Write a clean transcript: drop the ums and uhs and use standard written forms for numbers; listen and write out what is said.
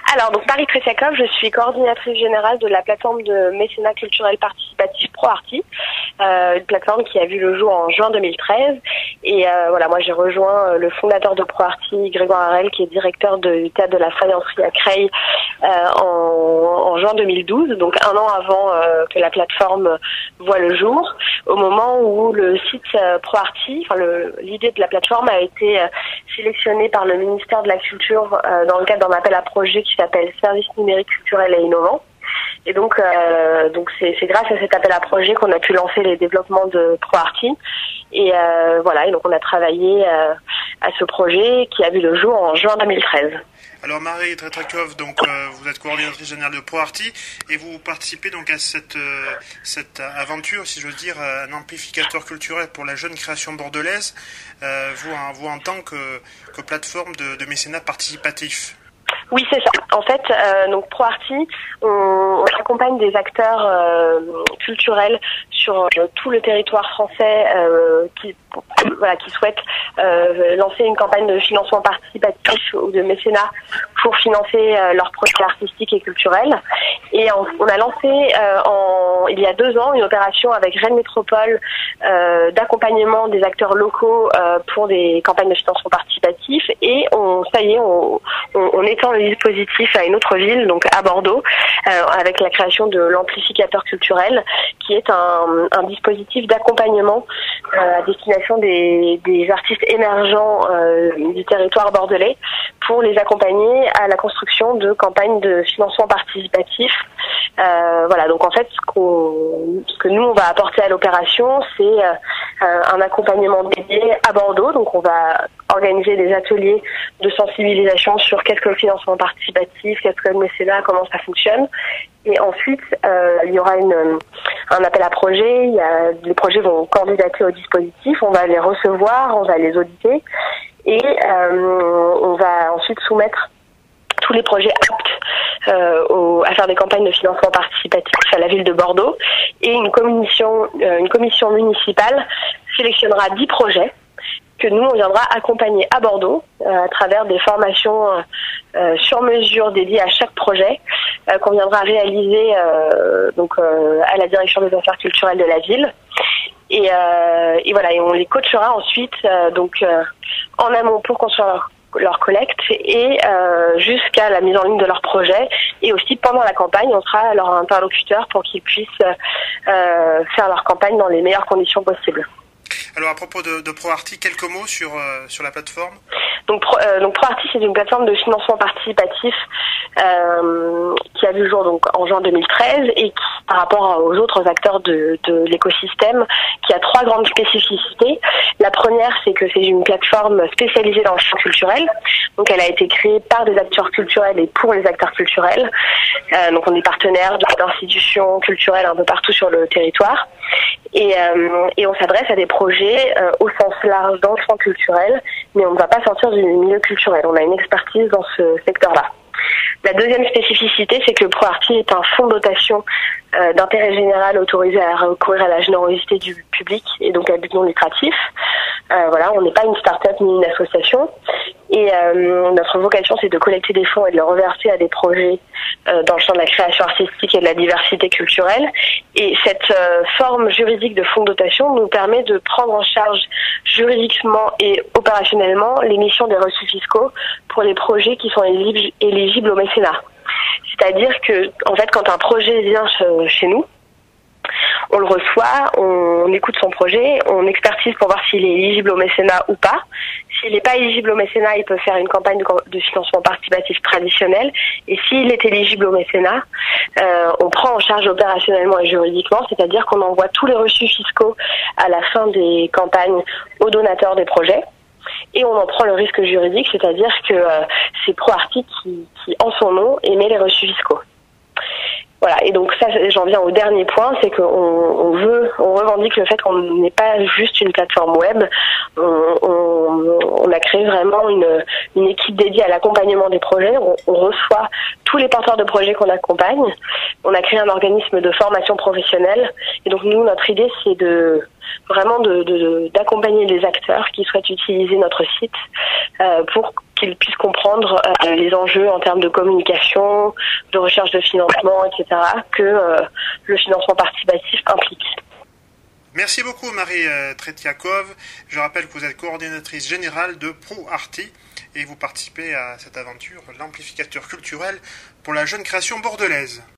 Alors, donc Marie Tresiakov, je suis coordinatrice générale de la plateforme de mécénat culturel participatif ProArty, une plateforme qui a vu le jour en juin 2013. Et voilà, moi j'ai rejoint le fondateur de ProArty, Grégoire Harel, qui est directeur du théâtre de la Faïencerie à Creil en juin 2012, donc un an avant que la plateforme voit le jour, au moment où le site ProArty, l'idée de la plateforme a été sélectionnée par le ministère de la Culture dans le cadre d'un appel à projet qui s'appelle Services numériques culturels et innovants. Et donc c'est grâce à cet appel à projet qu'on a pu lancer les développements de ProArty. Et voilà, et donc on a travaillé à ce projet qui a vu le jour en juin 2013. Alors Marie Tresiakov, donc vous êtes coordinatrice générale de ProArty et vous participez donc à cette aventure, si j'ose dire, un amplificateur culturel pour la jeune création bordelaise, vous en tant que plateforme de mécénat participatif. Oui, c'est ça. En fait, donc ProArty, on accompagne des acteurs culturels sur tout le territoire français qui souhaitent lancer une campagne de financement participatif ou de mécénat pour financer leurs projets artistiques et culturels. Et on a lancé il y a 2 ans une opération avec Rennes Métropole d'accompagnement des acteurs locaux pour des campagnes de financement participatif. Et on étend le dispositif à une autre ville, donc à Bordeaux, avec la création de l'amplificateur culturel, qui est un dispositif d'accompagnement à destination des artistes émergents du territoire bordelais pour les accompagner à la construction de campagnes de financement participatif. Voilà, donc en fait ce que nous on va apporter à l'opération, c'est un accompagnement dédié à Bordeaux. Donc on va organiser des ateliers de sensibilisation sur qu'est-ce que le financement participatif, qu'est-ce que le mécénat, comment ça fonctionne. Et ensuite, il y aura un appel à projets. Les projets vont candidater au dispositif. On va les recevoir, on va les auditer. Et on va ensuite soumettre tous les projets aptes à faire des campagnes de financement participatif à la ville de Bordeaux. Et une commission municipale sélectionnera 10 projets que nous, on viendra accompagner à Bordeaux à travers des formations sur mesure dédiées à chaque projet qu'on viendra réaliser à la direction des affaires culturelles de la ville. Et voilà, et on les coachera ensuite en amont pour construire leur collecte et jusqu'à la mise en ligne de leur projet. Et aussi pendant la campagne, on sera leur interlocuteur pour qu'ils puissent faire leur campagne dans les meilleures conditions possibles. Alors à propos de ProArty, quelques mots sur la plateforme. Donc ProArty, c'est une plateforme de financement participatif qui a vu le jour donc en juin 2013 et qui, par rapport aux autres acteurs de l'écosystème, qui a 3 grandes spécificités. La première, c'est que c'est une plateforme spécialisée dans le champ culturel. Donc elle a été créée par des acteurs culturels et pour les acteurs culturels. Donc on est partenaire d'institutions culturelles un peu partout sur le territoire. Et on s'adresse à des projets au sens large dans le champ culturel, mais on ne va pas sortir du milieu culturel. On a une expertise dans ce secteur-là. La deuxième spécificité, c'est que le ProArty est un fonds de dotation d'intérêt général autorisé à recourir à la générosité du public et donc à but non lucratif. Voilà, on n'est pas une start-up ni une association. Et notre vocation, c'est de collecter des fonds et de les reverser à des projets dans le champ de la création artistique et de la diversité culturelle. Et cette forme juridique de fonds de dotation nous permet de prendre en charge juridiquement et opérationnellement l'émission des reçus fiscaux pour les projets qui sont éligibles au mécénat. C'est-à-dire que, en fait, quand un projet vient chez nous, on le reçoit, on écoute son projet, on expertise pour voir s'il est éligible au mécénat ou pas. S'il n'est pas éligible au mécénat, il peut faire une campagne de financement participatif traditionnel. Et s'il est éligible au mécénat, on prend en charge opérationnellement et juridiquement, c'est-à-dire qu'on envoie tous les reçus fiscaux à la fin des campagnes aux donateurs des projets. Et on en prend le risque juridique, c'est-à-dire que c'est ProArty qui, en son nom, émet les reçus fiscaux. Voilà, et donc ça, j'en viens au dernier point, c'est qu'on revendique le fait qu'on n'est pas juste une plateforme web. On a créé vraiment une équipe dédiée à l'accompagnement des projets. On reçoit tous les porteurs de projets qu'on accompagne. On a créé un organisme de formation professionnelle. Et donc nous, notre idée, c'est d'accompagner les acteurs qui souhaitent utiliser notre site pour qu'ils puissent comprendre les enjeux en termes de communication, de recherche de financement, etc., que le financement participatif implique. Merci beaucoup Marie Tretiakov. Je rappelle que vous êtes coordinatrice générale de ProArty et vous participez à cette aventure, l'amplificateur culturel pour la jeune création bordelaise.